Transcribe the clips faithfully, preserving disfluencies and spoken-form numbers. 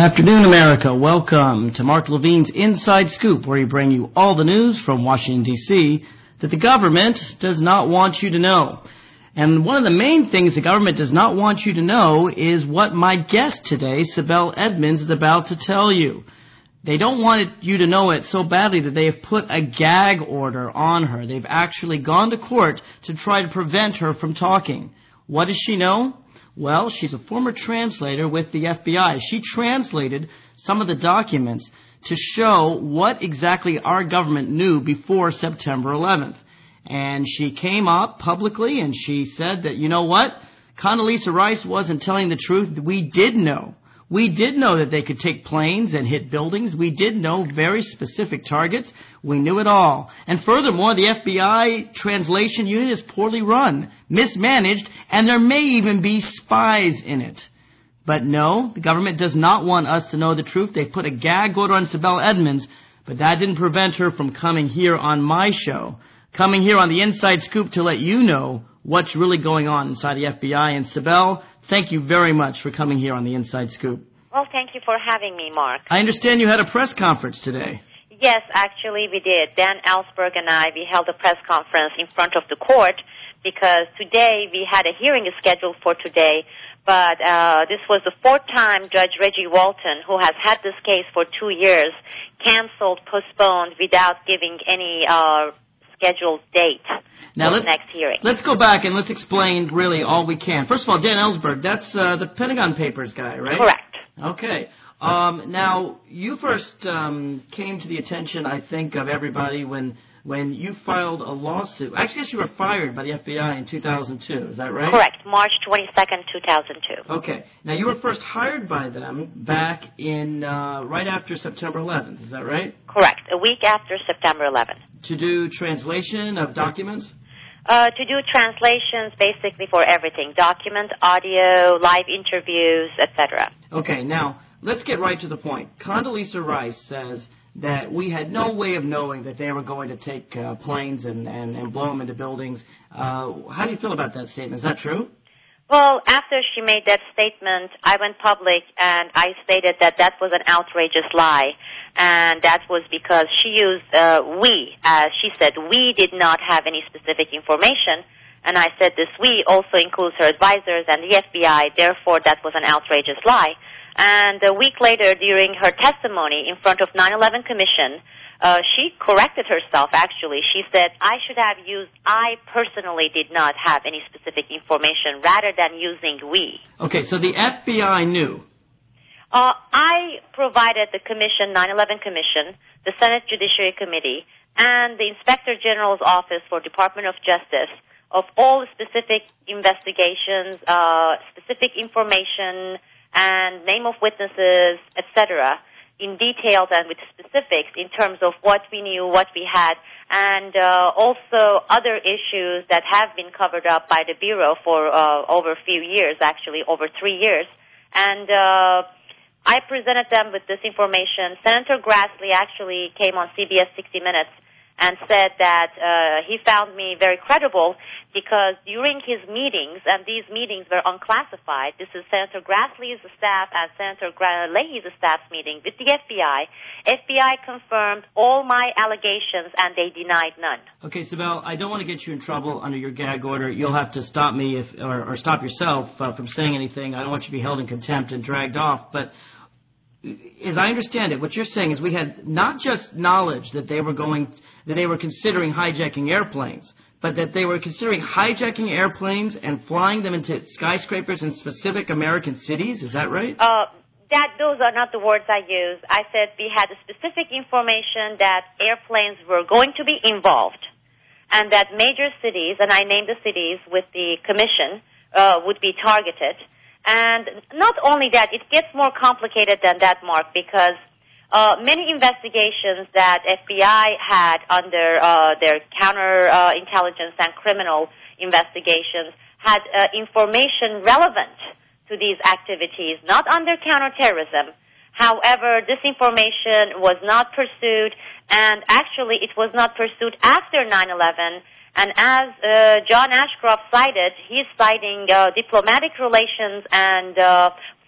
afternoon, America. Welcome to Mark Levine's Inside Scoop, where we bring you all the news from Washington, D C that the government does not want you to know. And one of the main things the government does not want you to know is what my guest today, Sibel Edmonds, is about to tell you. They don't want you to know it so badly that they have put a gag order on her. They've actually gone to court to try to prevent her from talking. What does she know? Well, she's a former translator with the F B I. She translated some of the documents to show what exactly our government knew before September eleventh. And she came up publicly and she said that, you know what? Condoleezza Rice wasn't telling the truth. We did know. We did know that they could take planes and hit buildings. We did know very specific targets. We knew it all. And furthermore, the F B I translation unit is poorly run, mismanaged, and there may even be spies in it. But no, the government does not want us to know the truth. They put a gag order on Sibel Edmonds, but that didn't prevent her from coming here on my show, coming here on the Inside Scoop to let you know what's really going on inside the F B I. And Sibel, thank you very much for coming here on the Inside Scoop. Well, thank you for having me, Mark. I understand you had a press conference today. Yes, actually we did. Dan Ellsberg and I, we held a press conference in front of the court because today we had a hearing scheduled for today, but uh, this was the fourth time Judge Reggie Walton, who has had this case for two years, canceled, postponed without giving any uh, scheduled date. Now, for let's, the next hearing. Let's go back and let's explain really all we can. First of all, Dan Ellsberg, that's uh, the Pentagon Papers guy, right? Correct. Okay. Um, now, you first um, came to the attention, I think, of everybody when when you filed a lawsuit. Actually, I guess you were fired by the F B I in two thousand two. Is that right? Correct. March twenty-second, two thousand two. Okay. Now, you were first hired by them back in uh, right after September eleventh. Is that right? Correct. A week after September eleventh. To do translation of documents? Uh, to do translations basically for everything, documents, audio, live interviews, et cetera. Okay, now, let's get right to the point. Condoleezza Rice says that we had no way of knowing that they were going to take uh, planes and, and, and blow them into buildings. Uh, how do you feel about that statement? Is that true? Well, after she made that statement, I went public and I stated that that was an outrageous lie. And that was because she used uh, we, as she said, we did not have any specific information. And I said this we also includes her advisors and the F B I, therefore that was an outrageous lie. And a week later, during her testimony in front of nine eleven Commission, uh, she corrected herself, actually. She said, I should have used, I personally did not have any specific information, rather than using we. Okay, so the F B I knew. Uh, I provided the Commission, nine eleven Commission, the Senate Judiciary Committee, and the Inspector General's Office for Department of Justice of all specific investigations, uh, specific information, and name of witnesses, et cetera, in detail and with specifics in terms of what we knew, what we had, and uh, also other issues that have been covered up by the Bureau for uh, over a few years, actually, over three years. And uh, I presented them with this information. Senator Grassley actually came on C B S sixty minutes and said that uh, he found me very credible because during his meetings, and these meetings were unclassified, this is Senator Grassley's staff and Senator Leahy's staff's meeting with the F B I. F B I confirmed all my allegations and they denied none. Okay, Sibel, I don't want to get you in trouble under your gag order. You'll have to stop me if, or, or stop yourself uh, from saying anything. I don't want you to be held in contempt and dragged off, but as I understand it, what you're saying is we had not just knowledge that they were going, that they were considering hijacking airplanes, but that they were considering hijacking airplanes and flying them into skyscrapers in specific American cities. Is that right? Uh, that those are not the words I used. I said we had specific information that airplanes were going to be involved, and that major cities, and I named the cities with the commission, uh, would be targeted. And not only that, it gets more complicated than that, Mark, because uh, many investigations that F B I had under uh, their counterintelligence uh, and criminal investigations had uh, information relevant to these activities, not under counterterrorism. However, this information was not pursued, and actually it was not pursued after nine eleven. And as uh, John Ashcroft cited, he's citing uh, diplomatic relations and uh,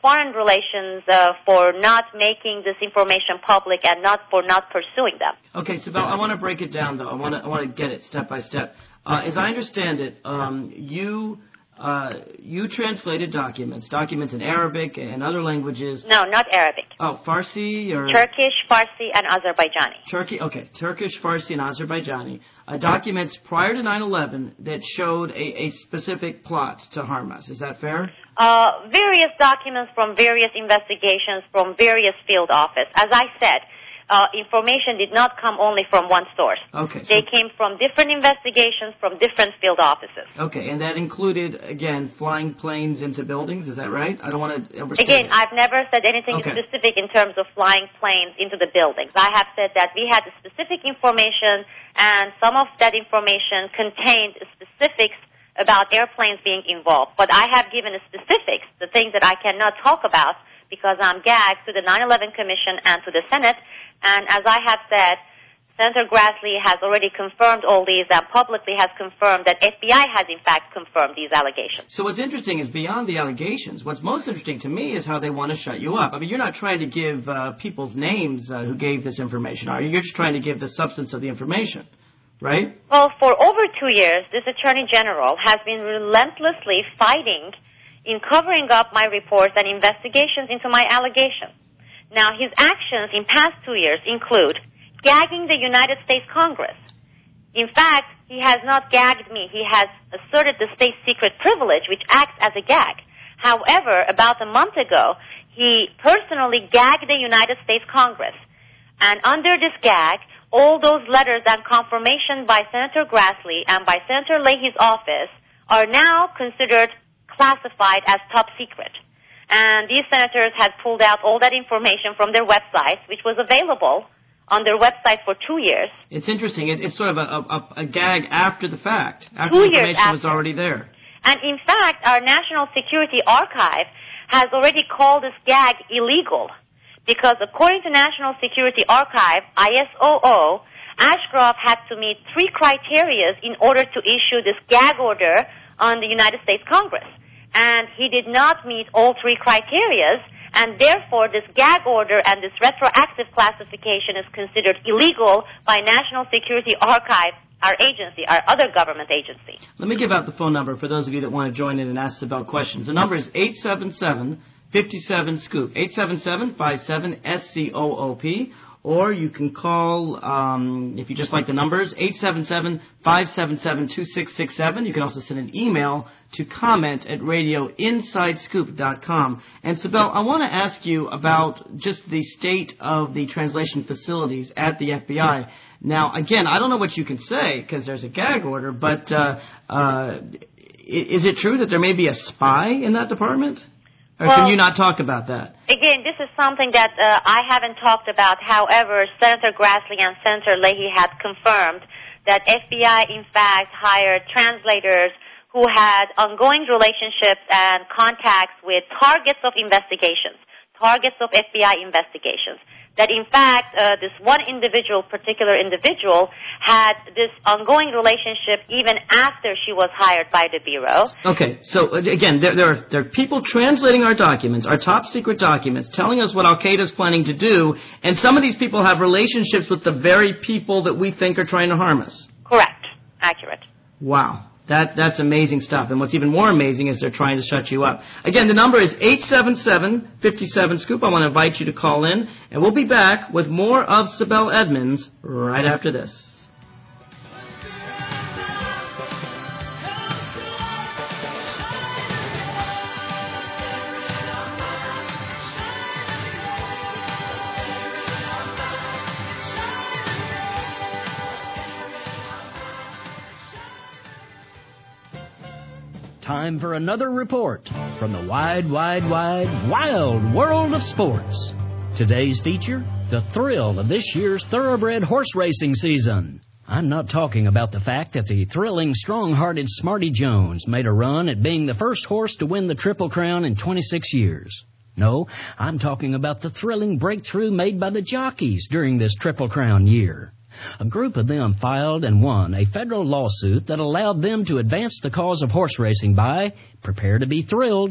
foreign relations uh, for not making this information public and not for not pursuing them. Okay, Sibel, I want to break it down, though. I want to I want to get it step by step. Uh, as I understand it, um, you uh, you translated documents, documents in Arabic and other languages. No, not Arabic. Oh, Farsi or Turkish, Farsi, and Azerbaijani. Turkey, okay, Turkish, Farsi, and Azerbaijani. Uh, documents prior to nine eleven that showed a, a specific plot to harm us. Is that fair? Uh, various documents from various investigations from various field office. As I said, uh, information did not come only from one source. Okay. So they came from different investigations from different field offices. Okay, and that included, again, flying planes into buildings. Is that right? I don't want to overstate Again, it. I've never said anything Okay. specific in terms of flying planes into the buildings. I have said that we had specific information, and some of that information contained specifics about airplanes being involved. But I have given the specifics, the things that I cannot talk about because I'm gagged, to the nine eleven Commission and to the Senate. And as I have said, Senator Grassley has already confirmed all these and publicly has confirmed that F B I has in fact confirmed these allegations. So what's interesting is beyond the allegations, what's most interesting to me is how they want to shut you up. I mean, you're not trying to give uh, people's names uh, who gave this information, are you? You're just trying to give the substance of the information, right? Well, for over two years, this Attorney General has been relentlessly fighting in covering up my reports and investigations into my allegations. Now, his actions in past two years include gagging the United States Congress. In fact, he has not gagged me. He has asserted the state secret privilege, which acts as a gag. However, about a month ago, he personally gagged the United States Congress. And under this gag, all those letters and confirmation by Senator Grassley and by Senator Leahy's office are now considered classified as top secret. And these senators had pulled out all that information from their websites, which was available on their website for two years. It's interesting. It, it's sort of a, a, a gag after the fact, after Two the years information after. was already there. And in fact, our National Security Archive has already called this gag illegal because according to National Security Archive, I S O O, Ashcroft had to meet three criteria in order to issue this gag order on the United States Congress. And he did not meet all three criteria, and therefore this gag order and this retroactive classification is considered illegal by National Security Archive, our agency, our other government agency. Let me give out the phone number for those of you that want to join in and ask about questions. The number is eight seven seven, five seven, SCOOP, eight seven seven, five seven, S C O O P. Or you can call, um, if you just like the numbers, eight seven seven, five seven seven, two six six seven. You can also send an email to comment at radio inside scoop dot com. And, Sibel, I want to ask you about just the state of the translation facilities at the F B I. Now, again, I don't know what you can say because there's a gag order, but uh, uh, is it true that there may be a spy in that department? Or well, can you not talk about that? Again, this is something that uh, I haven't talked about. However, Senator Grassley and Senator Leahy had confirmed that F B I, in fact, hired translators who had ongoing relationships and contacts with targets of investigations, targets of F B I investigations. That, in fact, uh, this one individual, particular individual, had this ongoing relationship even after she was hired by the Bureau. Okay, so, again, there, there, are, there are people translating our documents, our top secret documents, telling us what Al-Qaeda is planning to do, and some of these people have relationships with the very people that we think are trying to harm us. Correct. Accurate. Wow. That That's amazing stuff. And what's even more amazing is they're trying to shut you up. Again, the number is eight seven seven, five seven, SCOOP. I want to invite you to call in. And we'll be back with more of Sibel Edmonds right after this. Time for another report from the wide, wide, wide, wild world of sports. Today's feature, the thrill of this year's thoroughbred horse racing season. I'm not talking about the fact that the thrilling, strong-hearted Smarty Jones made a run at being the first horse to win the Triple Crown in twenty-six years. No, I'm talking about the thrilling breakthrough made by the jockeys during this Triple Crown year. A group of them filed and won a federal lawsuit that allowed them to advance the cause of horse racing by, prepare to be thrilled,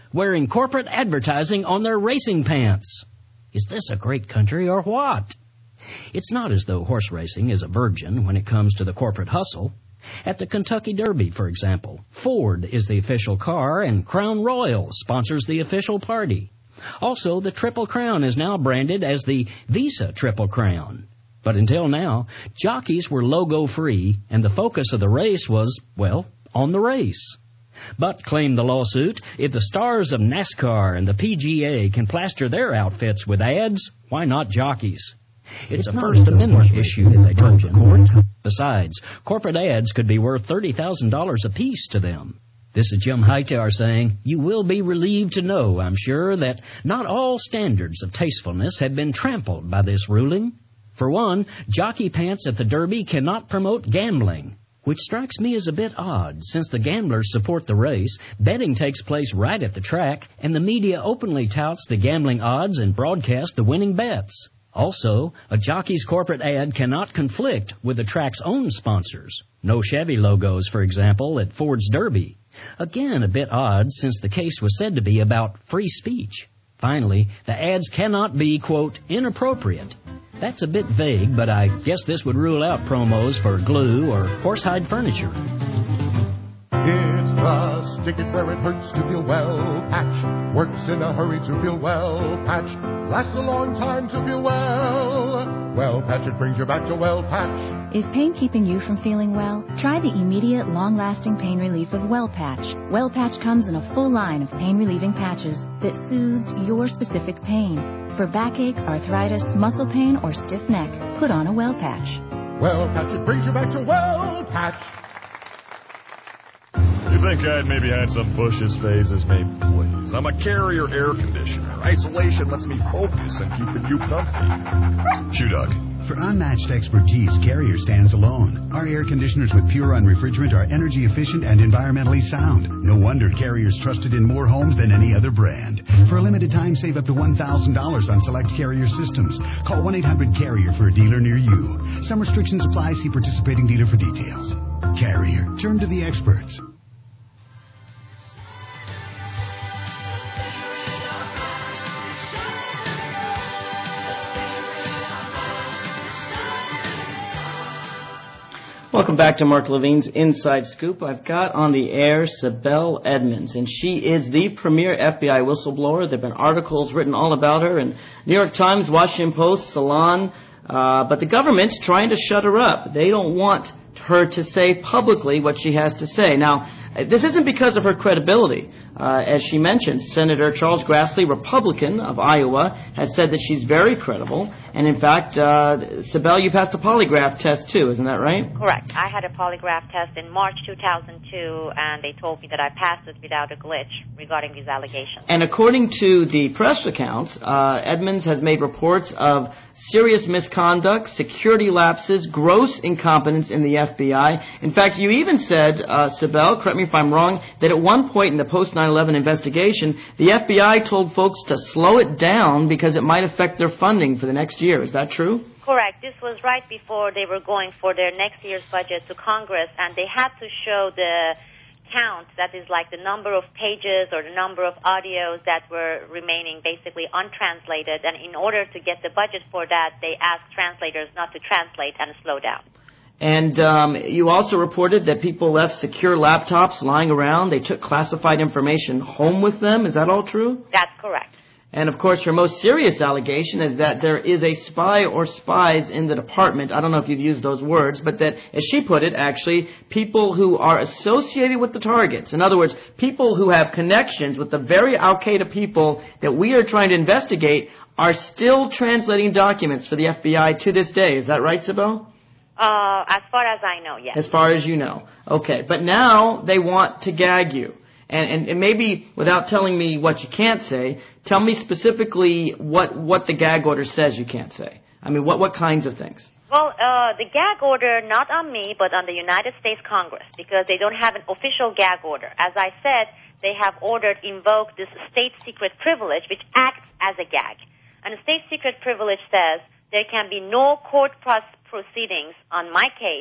wearing corporate advertising on their racing pants. Is this a great country or what? It's not as though horse racing is a virgin when it comes to the corporate hustle. At the Kentucky Derby, for example, Ford is the official car and Crown Royal sponsors the official party. Also, the Triple Crown is now branded as the Visa Triple Crown. But until now, jockeys were logo-free, and the focus of the race was, well, on the race. But, claimed the lawsuit, if the stars of NASCAR and the P G A can plaster their outfits with ads, why not jockeys? It's, it's a First Amendment issue, they told the court. Besides, corporate ads could be worth thirty thousand dollars apiece to them. This is Jim Hightower saying, you will be relieved to know, I'm sure, that not all standards of tastefulness have been trampled by this ruling. For one, jockey pants at the Derby cannot promote gambling, which strikes me as a bit odd, since the gamblers support the race, betting takes place right at the track, and the media openly touts the gambling odds and broadcasts the winning bets. Also, a jockey's corporate ad cannot conflict with the track's own sponsors. No Chevy logos, for example, at Ford's Derby. Again, a bit odd, since the case was said to be about free speech. Finally, the ads cannot be, quote, inappropriate. That's a bit vague, but I guess this would rule out promos for glue or horsehide furniture. It's the stick it where it hurts to feel well patch. Works in a hurry to feel well patch. Lasts a long time to feel well. Well Patch, it brings you back to Well Patch. Is pain keeping you from feeling well? Try the immediate, long-lasting pain relief of Well Patch. Well Patch comes in a full line of pain-relieving patches that soothes your specific pain. For backache, arthritis, muscle pain, or stiff neck, put on a Well Patch. Well Patch, it brings you back to Well Patch. You think I'd maybe had some Bush's phases? Maybe, please. I'm a Carrier air conditioner. Isolation lets me focus and keeping you comfy. Shoe Dog. For unmatched expertise, Carrier stands alone. Our air conditioners with Pure-On refrigerant are energy efficient and environmentally sound. No wonder Carrier's trusted in more homes than any other brand. For a limited time, save up to one thousand dollars on select Carrier systems. Call one eight hundred carrier for a dealer near you. Some restrictions apply. See participating dealer for details. Carrier. Turn to the experts. Welcome back to Mark Levine's Inside Scoop. I've got on the air Sibel Edmonds, and she is the premier F B I whistleblower. There have been articles written all about her in New York Times, Washington Post, Salon, uh, but the government's trying to shut her up. They don't want her to say publicly what she has to say. Now, this isn't because of her credibility. Uh, as she mentioned, Senator Charles Grassley, Republican of Iowa, has said that she's very credible. And in fact, uh, Sibel, you passed a polygraph test too, isn't that right? Correct. I had a polygraph test in March two thousand two, and they told me that I passed it without a glitch regarding these allegations. And according to the press accounts, uh, Edmonds has made reports of serious misconduct, security lapses, gross incompetence in the F B I. In fact, you even said, uh, Sibel, correct me if I'm wrong, that at one point in the post nine eleven investigation, the F B I told folks to slow it down because it might affect their funding for the next year. Is that true? Correct. This was right before they were going for their next year's budget to Congress, and they had to show the count, that is like the number of pages or the number of audios that were remaining basically untranslated, and in order to get the budget for that, they asked translators not to translate and slow down. And um, you also reported that people left secure laptops lying around. They took classified information home with them. Is that all true? That's correct. And, of course, her most serious allegation is that there is a spy or spies in the department. I don't know if you've used those words, but that, as she put it, actually, people who are associated with the targets. In other words, people who have connections with the very al-Qaeda people that we are trying to investigate are still translating documents for the F B I to this day. Is that right, Sibel? Uh, as far as I know, yes. As far as you know. Okay. But now they want to gag you. And, and, and maybe without telling me what you can't say, tell me specifically what, what the gag order says you can't say. I mean, what, what kinds of things? Well, uh, the gag order, not on me, but on the United States Congress, because they don't have an official gag order. As I said, they have ordered, invoked this state secret privilege, which acts as a gag. And the state secret privilege says there can be no court proceedings on my case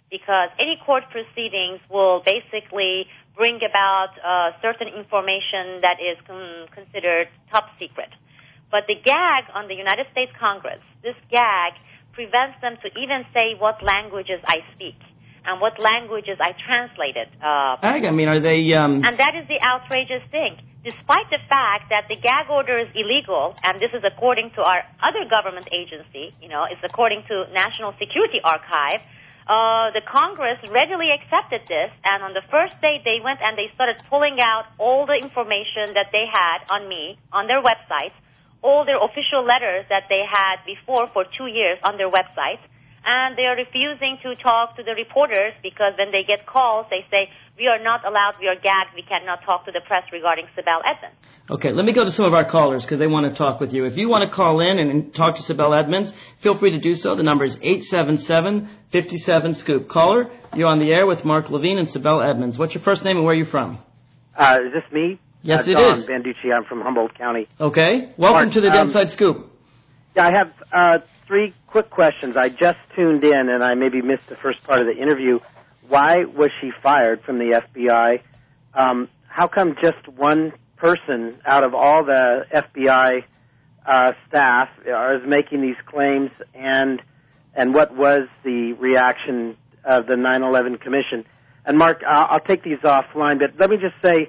because any court proceedings will basically bring about uh, certain information that is con- considered top secret. But the gag on the United States Congress, this gag prevents them to even say what languages I speak and what languages I translated. Uh, Gag? I mean, are they... Um... And that is the outrageous thing. Despite the fact that the gag order is illegal, and this is according to our other government agency, you know, it's according to National Security Archive, uh, the Congress readily accepted this, and on the first day they went and they started pulling out all the information that they had on me on their websites, all their official letters that they had before for two years on their websites, and they are refusing to talk to the reporters because when they get calls, they say, we are not allowed, we are gagged, we cannot talk to the press regarding Sibel Edmonds. Okay, let me go to some of our callers because they want to talk with you. If you want to call in and talk to Sibel Edmonds, feel free to do so. The number is eight seven seven, five seven, SCOOP. Caller, you're on the air with Mark Levine and Sibel Edmonds. What's your first name and where are you from? Uh, is this me? Yes, uh, it Don is. Banducci. I'm from Humboldt County. Okay. Welcome Mark, to the um, Inside Scoop. Yeah, I have uh, three quick questions. I just tuned in, and I maybe missed the first part of the interview. Why was she fired from the F B I? Um, how come just one person out of all the F B I uh, staff is making these claims, and and what was the reaction of the nine eleven Commission? And Mark, I'll, I'll take these offline, but let me just say,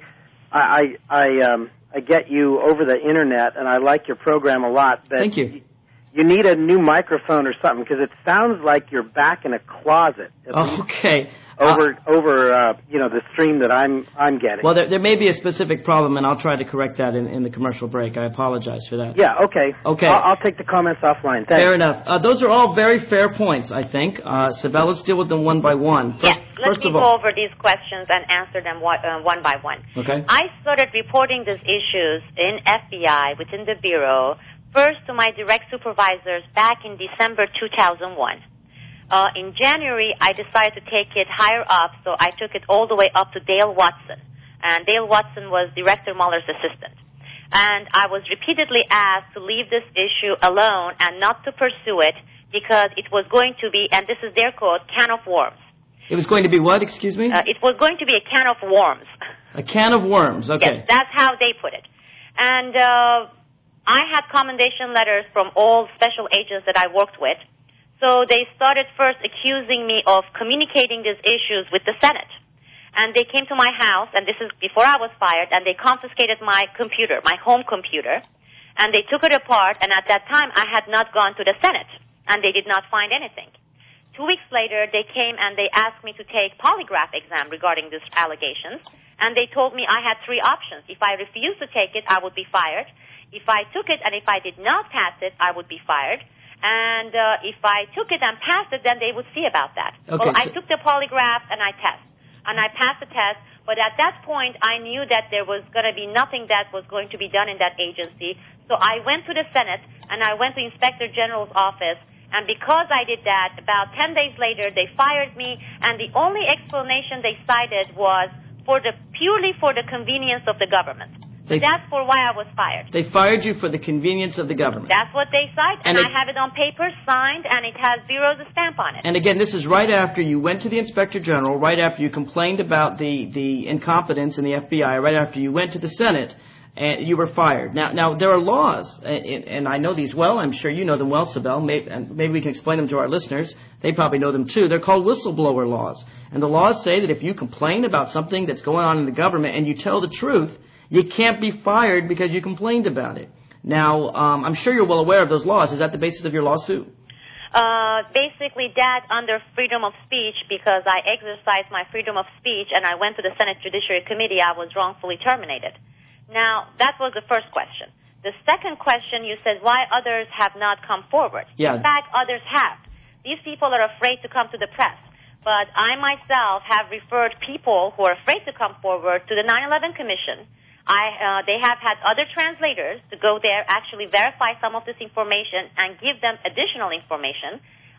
I I, I, um, I get you over the internet, and I like your program a lot. But Thank you. You need a new microphone or something because it sounds like you're back in a closet. Okay. Over uh, over uh, you know the stream that I'm I'm getting. Well, there, there may be a specific problem, and I'll try to correct that in, in the commercial break. I apologize for that. Yeah. Okay. Okay. I'll, I'll take the comments offline. Thanks. Fair enough. Uh, those are all very fair points, I think. Uh, Sibel, let's deal with them one by one. First, Yes, let first me of go all, over these questions and answer them one, uh, one by one. Okay. I started reporting these issues in F B I, within the Bureau, first to my direct supervisors back in December two thousand one. Uh, in January, I decided to take it higher up, so I took it all the way up to Dale Watson. And Dale Watson was Director Mueller's assistant. And I was repeatedly asked to leave this issue alone and not to pursue it because it was going to be, and this is their quote, can of worms. it was going to be what, excuse me? Uh, it was going to be a can of worms. A can of worms, okay. Yes, that's how they put it. And uh, I had commendation letters from all special agents that I worked with. So they started first accusing me of communicating these issues with the Senate. And they came to my house, and this is before I was fired, and they confiscated my computer, my home computer, and they took it apart, and at that time I had not gone to the Senate, and they did not find anything. Two weeks later, they came and they asked me to take polygraph exam regarding these allegations, and they told me I had three options. If I refused to take it, I would be fired. If I took it and if I did not pass it, I would be fired. And uh, if I took it and passed it, then they would see about that. Okay, well, I so- took the polygraph and I test. And I passed the test, but at that point, I knew that there was going to be nothing that was going to be done in that agency. So I went to the Senate, and I went to Inspector General's office, and because I did that, about ten days later, they fired me, and the only explanation they cited was for the purely for the convenience of the government. They, That's for why I was fired. They fired you for the convenience of the government. That's what they cite, and, And I it- have it on paper, signed, and it has Bureau's stamp on it. And again, this is right after you went to the Inspector General, right after you complained about the, the incompetence in the F B I, right after you went to the Senate, and you were fired. Now, now there are laws, and, and I know these well. I'm sure you know them well, Sibel, maybe, and maybe we can explain them to our listeners. They probably know them too. They're called whistleblower laws. And the laws say that if you complain about something that's going on in the government and you tell the truth, you can't be fired because you complained about it. Now, um, I'm sure you're well aware of those laws. Is that the basis of your lawsuit? Uh, basically, that under freedom of speech, because I exercised my freedom of speech and I went to the Senate Judiciary Committee, I was wrongfully terminated. Now, that was the first question. The second question, you said why others have not come forward. Yeah. In fact, others have. These people are afraid to come to the press. But I myself have referred people who are afraid to come forward to the nine eleven Commission. I, uh, they have had other translators to go there, actually verify some of this information and give them additional information.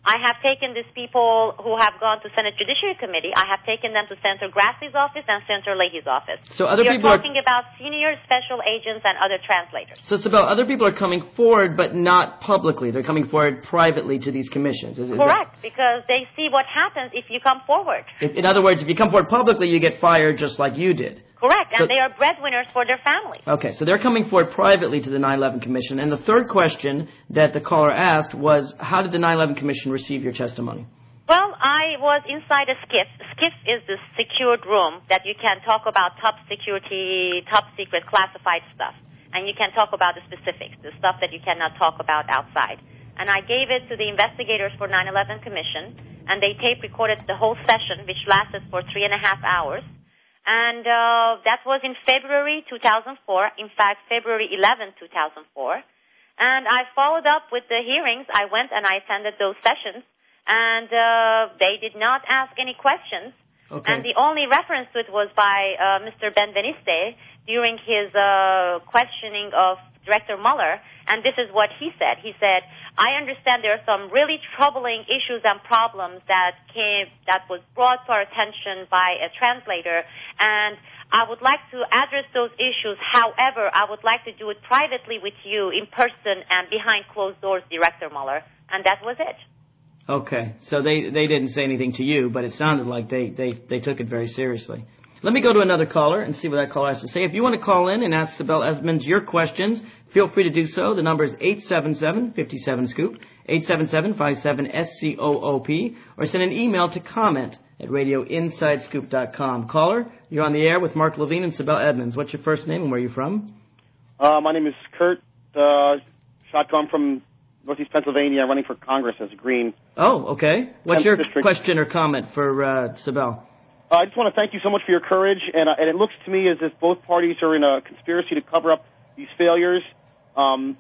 I have taken these people who have gone to Senate Judiciary Committee. I have taken them to Senator Grassley's office and Senator Leahy's office. So other we people are talking are... about senior special agents and other translators. So, Sibel, other people are coming forward, but not publicly. They're coming forward privately to these commissions. Is, is Correct, that... because they see what happens if you come forward. In, in other words, if you come forward publicly, you get fired just like you did. Correct, so, and they are breadwinners for their families. Okay, so they're coming forward privately to the nine eleven Commission. And the third question that the caller asked was, how did the nine eleven Commission receive your testimony? Well, I was inside a SCIF. SCIF is the secured room that you can talk about top security, top secret classified stuff. And you can talk about the specifics, the stuff that you cannot talk about outside. And I gave it to the investigators for nine eleven Commission, and they tape recorded the whole session, which lasted for three and a half hours. And uh, that was in February two thousand four, in fact, February eleventh, two thousand four. And I followed up with the hearings. I went and I attended those sessions, and uh, they did not ask any questions. Okay. And the only reference to it was by uh, Mister Benveniste during his uh, questioning of Director Mueller, and this is what he said. He said, I understand there are some really troubling issues and problems that came, that was brought to our attention by a translator, and I would like to address those issues. However, I would like to do it privately with you in person and behind closed doors, Director Mueller. And that was it. Okay. So they, they didn't say anything to you, but it sounded like they, they, they took it very seriously. Let me go to another caller and see what that caller has to say. If you want to call in and ask Sibel Edmonds your questions, feel free to do so. The number is eight seven seven, five seven, scoop, eight seven seven, five seven, S C O O P, or send an email to comment at radio inside scoop dot com. Caller, you're on the air with Mark Levine and Sibel Edmonds. What's your first name and where are you from? Uh, my name is Kurt uh, Shotko. I'm from Northeast Pennsylvania. I'm running for Congress as a Green. Oh, okay. What's your district. question or comment for uh, Sibel? Uh, I just want to thank you so much for your courage, and, uh, and it looks to me as if both parties are in a conspiracy to cover up these failures. Um,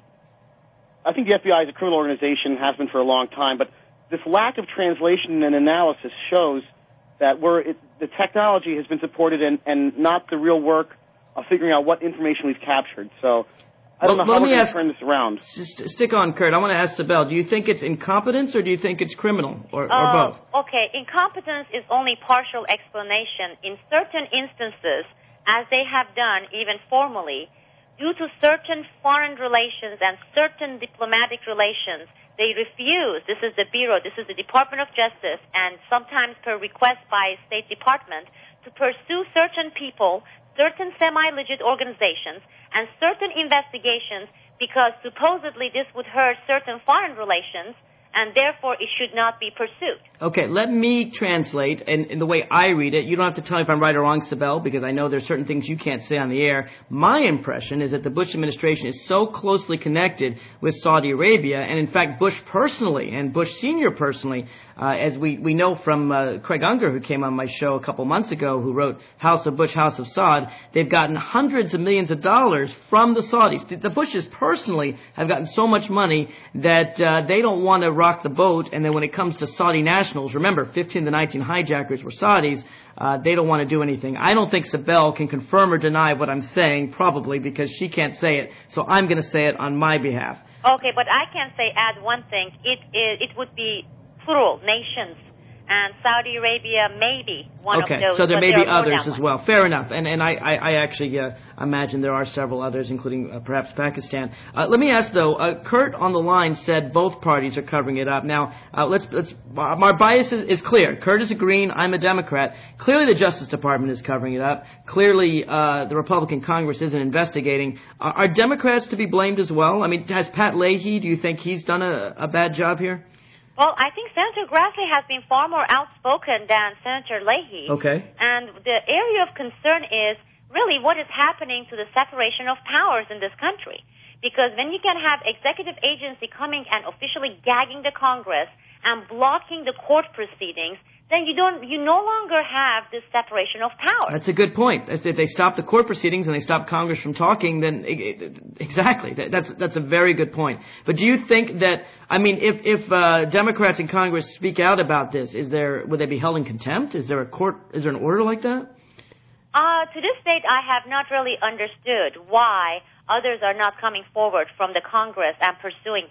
I think the F B I is a criminal organization, has been for a long time, but this lack of translation and analysis shows that we're, it, the technology has been supported and, and not the real work of figuring out what information we've captured. So I don't well, know how we're we're going to turn this around. St- stick on, Kurt. I want to ask Sibel, do you think it's incompetence or do you think it's criminal or, or uh, both? Okay, incompetence is only partial explanation. In certain instances, as they have done even formally, due to certain foreign relations and certain diplomatic relations, they refuse, this is the Bureau, this is the Department of Justice, and sometimes per request by State Department, to pursue certain people, certain semi-legit organizations, and certain investigations because supposedly this would hurt certain foreign relations, and therefore it should not be pursued. Okay, let me translate, and in the way I read it, you don't have to tell me if I'm right or wrong, Sibel, because I know there's certain things you can't say on the air. My impression is that the Bush administration is so closely connected with Saudi Arabia, and in fact Bush personally, and Bush Senior personally, uh, as we, we know from uh, Craig Unger, who came on my show a couple months ago, who wrote House of Bush, House of Saud, they've gotten hundreds of millions of dollars from the Saudis. The, the Bushes personally have gotten so much money that uh, they don't want to rock the boat, and then when it comes to Saudi nationals, remember, fifteen of the nineteen hijackers were Saudis, uh, they don't want to do anything. I don't think Sibel can confirm or deny what I'm saying, probably, because she can't say it, so I'm going to say it on my behalf. Okay, but I can say, add one thing. It, it, it would be plural, nations. And Saudi Arabia may be one okay, of those. so there may there be others as one. well. Fair enough. And and I, I, I actually uh, imagine there are several others, including uh, perhaps Pakistan. Uh, let me ask, though, uh, Kurt on the line said both parties are covering it up. Now, uh, let's, let's, uh, my bias is, is clear. Kurt is a Green, I'm a Democrat. Clearly the Justice Department is covering it up. Clearly uh, the Republican Congress isn't investigating. Uh, are Democrats to be blamed as well? I mean, has Pat Leahy, do you think he's done a, a bad job here? Well, I think Senator Grassley has been far more outspoken than Senator Leahy. Okay. And the area of concern is really what is happening to the separation of powers in this country. Because when you can have executive agency coming and officially gagging the Congress and blocking the court proceedings, then you don't, you no longer have this separation of powers. That's a good point. If they stop the court proceedings and they stop Congress from talking, then exactly, that's that's a very good point. But do you think that, I mean, if if uh, Democrats in Congress speak out about this, is there would they be held in contempt? Is there a court? Is there an order like that? Uh, to this date, I have not really understood why others are not coming forward from the Congress and pursuing this.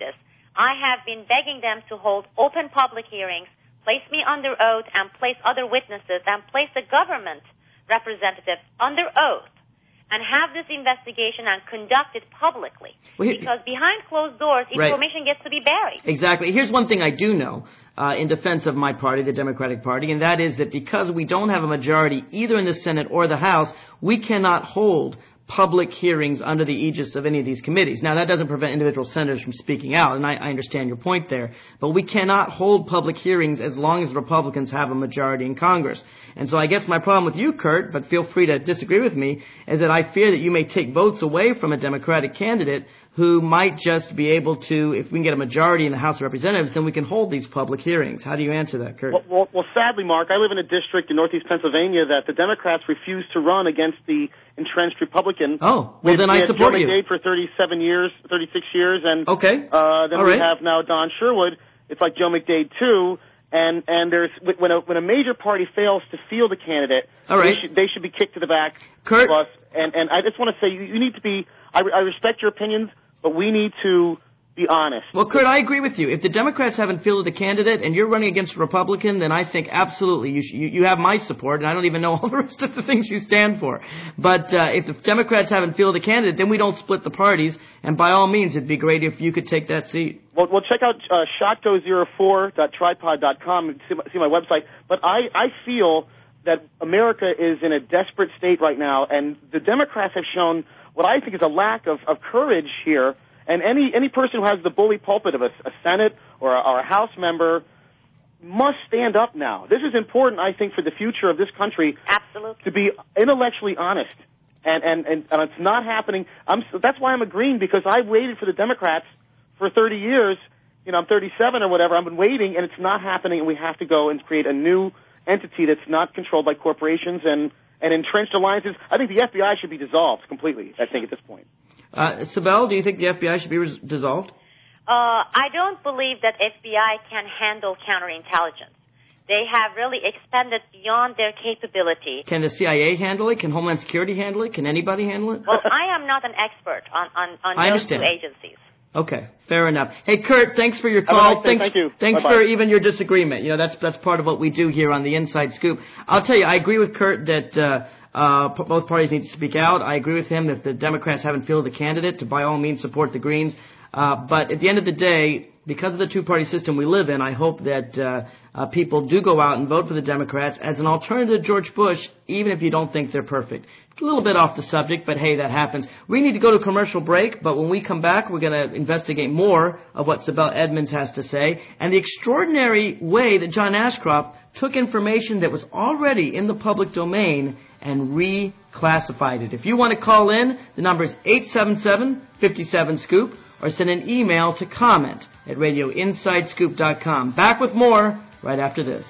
I have been begging them to hold open public hearings, place me under oath, and place other witnesses, and place the government representatives under oath, and have this investigation and conduct it publicly. Well, here, because behind closed doors, information right. gets to be buried. Exactly. Here's one thing I do know uh, in defense of my party, the Democratic Party, and that is that because we don't have a majority either in the Senate or the House, we cannot hold public hearings under the aegis of any of these committees. Now, that doesn't prevent individual senators from speaking out, and I, I understand your point there, but we cannot hold public hearings as long as Republicans have a majority in Congress. And so I guess my problem with you, Kurt, but feel free to disagree with me, is that I fear that you may take votes away from a Democratic candidate who might just be able to, if we can get a majority in the House of Representatives, then we can hold these public hearings. How do you answer that, Kurt? Well, well, well sadly, Mark, I live in a district in northeast Pennsylvania that the Democrats refuse to run against the entrenched Republican. Oh, well, we, then we I support Joe you. We had Joe McDade for thirty-seven years, thirty-six years, and okay. uh, then All we right. have now Don Sherwood. It's like Joe McDade, too. And and there's when a when a major party fails to field a candidate, All right. they should they should be kicked to the back. Kurt, of us. And and I just want to say you, you need to be. I, I respect your opinions, but we need to be honest. Well, Kurt, I agree with you. If the Democrats haven't fielded a candidate and you're running against a Republican, then I think absolutely you, sh- you, you have my support, and I don't even know all the rest of the things you stand for. But uh, if the Democrats haven't fielded a candidate, then we don't split the parties, and by all means, it'd be great if you could take that seat. Well, well check out uh, shotgo zero four dot tripod dot com and see my, see my website. But I, I feel that America is in a desperate state right now, and the Democrats have shown what I think is a lack of, of courage here. And any any person who has the bully pulpit of a, a Senate or a, or a House member must stand up now. This is important, I think, for the future of this country. Absolutely. To be intellectually honest. And, and, and, and it's not happening. I'm, that's why I'm agreeing, because I waited for the Democrats for thirty years. You know, I'm thirty-seven or whatever. I've been waiting, and it's not happening, and we have to go and create a new entity that's not controlled by corporations and, and entrenched alliances. I think the F B I should be dissolved completely, I think, at this point. Uh, Sibel, do you think the F B I should be res- dissolved? Uh, I don't believe that F B I can handle counterintelligence. They have really expanded beyond their capability. Can the C I A handle it? Can Homeland Security handle it? Can anybody handle it? Well, I am not an expert on, on, on I those two understand. agencies. Okay, fair enough. Hey, Kurt, thanks for your Have a call. nice day. Thanks, Thank you. Thanks Bye-bye. for even your disagreement. You know, that's that's part of what we do here on the Inside Scoop. I'll tell you, I agree with Kurt that uh, uh, p- both parties need to speak out. I agree with him that if the Democrats haven't fielded a candidate, to by all means support the Greens. Uh, but at the end of the day, because of the two-party system we live in, I hope that uh, uh, people do go out and vote for the Democrats as an alternative to George Bush, even if you don't think they're perfect. A little bit off the subject, but hey, that happens. We need to go to a commercial break, but when we come back, we're going to investigate more of what Sibel Edmonds has to say and the extraordinary way that John Ashcroft took information that was already in the public domain and reclassified it. If you want to call in, the number is eight seven seven, five seven, scoop, or send an email to comment at radio inside scoop dot com. Back with more right after this.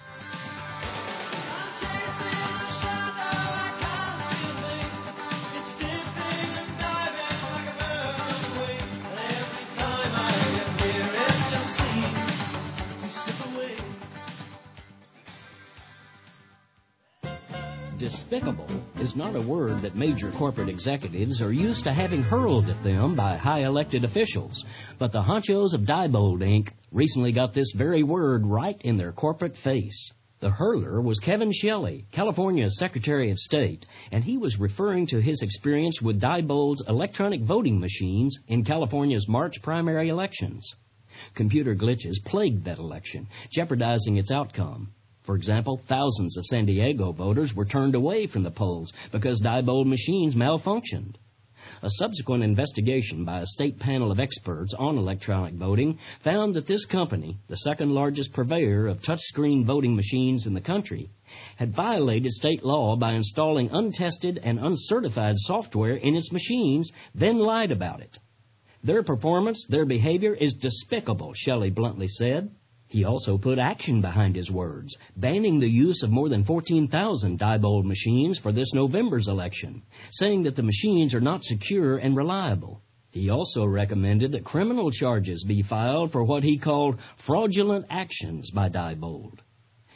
Despicable is not a word that major corporate executives are used to having hurled at them by high elected officials. But the honchos of Diebold Incorporated recently got this very word right in their corporate face. The hurler was Kevin Shelley, California's Secretary of State, and he was referring to his experience with Diebold's electronic voting machines in California's March primary elections. Computer glitches plagued that election, jeopardizing its outcome. For example, thousands of San Diego voters were turned away from the polls because Diebold machines malfunctioned. A subsequent investigation by a state panel of experts on electronic voting found that this company, the second largest purveyor of touchscreen voting machines in the country, had violated state law by installing untested and uncertified software in its machines, then lied about it. Their performance, their behavior is despicable, Shelley bluntly said. He also put action behind his words, banning the use of more than fourteen thousand Diebold machines for this November's election, saying that the machines are not secure and reliable. He also recommended that criminal charges be filed for what he called fraudulent actions by Diebold.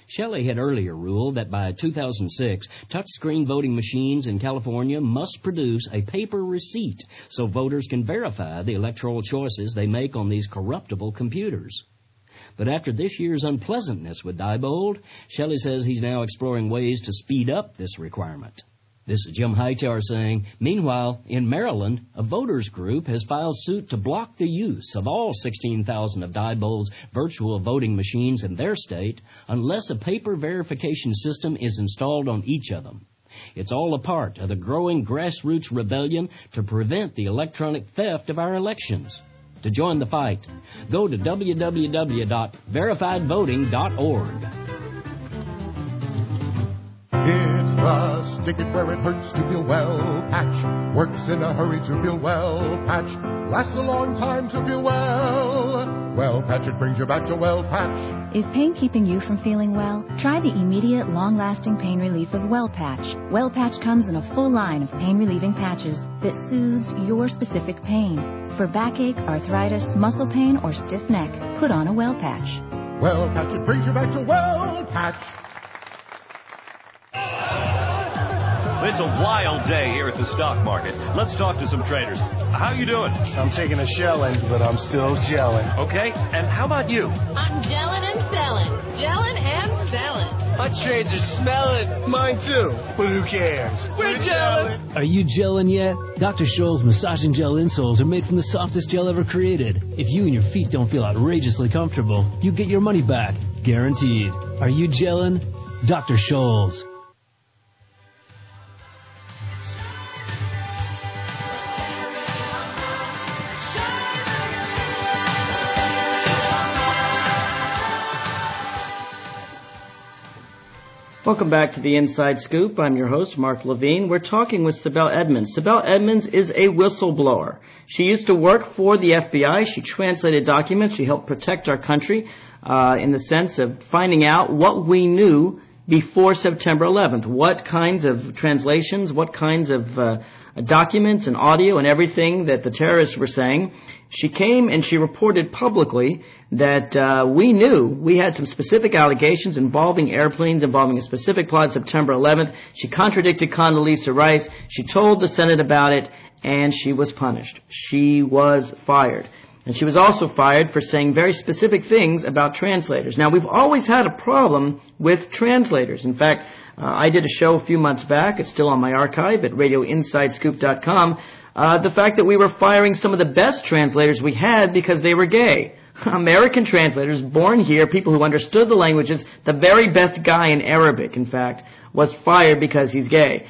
Shelley had earlier ruled that by two thousand six, touchscreen voting machines in California must produce a paper receipt so voters can verify the electoral choices they make on these corruptible computers. But after this year's unpleasantness with Diebold, Shelley says he's now exploring ways to speed up this requirement. This is Jim Hightower saying, meanwhile, in Maryland, a voters group has filed suit to block the use of all sixteen thousand of Diebold's virtual voting machines in their state unless a paper verification system is installed on each of them. It's all a part of the growing grassroots rebellion to prevent the electronic theft of our elections. To join the fight, go to w w w dot verified voting dot org. It's the stick it where it hurts to feel well patch. Works in a hurry to feel well patch. Lasts a long time to feel well. Well patch, it brings you back to well patch. Is pain keeping you from feeling well? Try the immediate, long-lasting pain relief of Well Patch. Well Patch comes in a full line of pain-relieving patches that soothes your specific pain. For backache, arthritis, muscle pain, or stiff neck, put on a Well Patch. Well patch, it brings you back to well patch. It's a wild day here at the stock market. Let's talk to some traders. How you doing? I'm taking a shelling, but I'm still gelling. Okay, and how about you? I'm gelling and selling. Gelling and selling. My trades are smelling. Mine too. But who cares? We're gelling. Are you gelling yet? Doctor Scholl's massaging gel insoles are made from the softest gel ever created. If you and your feet don't feel outrageously comfortable, you get your money back. Guaranteed. Are you gelling? Doctor Scholl's. Welcome back to the Inside Scoop. I'm your host, Mark Levine. We're talking with Sibel Edmonds. Sibel Edmonds is a whistleblower. She used to work for the F B I. She translated documents. She helped protect our country uh, in the sense of finding out what we knew before September eleventh. What kinds of translations, what kinds of uh, documents and audio and everything that the terrorists were saying. She came and she reported publicly that uh, we knew we had some specific allegations involving airplanes, involving a specific plot September eleventh. She contradicted Condoleezza Rice. She told the Senate about it, and she was punished. She was fired. And she was also fired for saying very specific things about translators. Now, we've always had a problem with translators. In fact, uh, I did a show a few months back. It's still on my archive at radio inside scoop dot com. Uh, the fact that we were firing some of the best translators we had because they were gay. American translators, born here, people who understood the languages, the very best guy in Arabic, in fact, was fired because he's gay.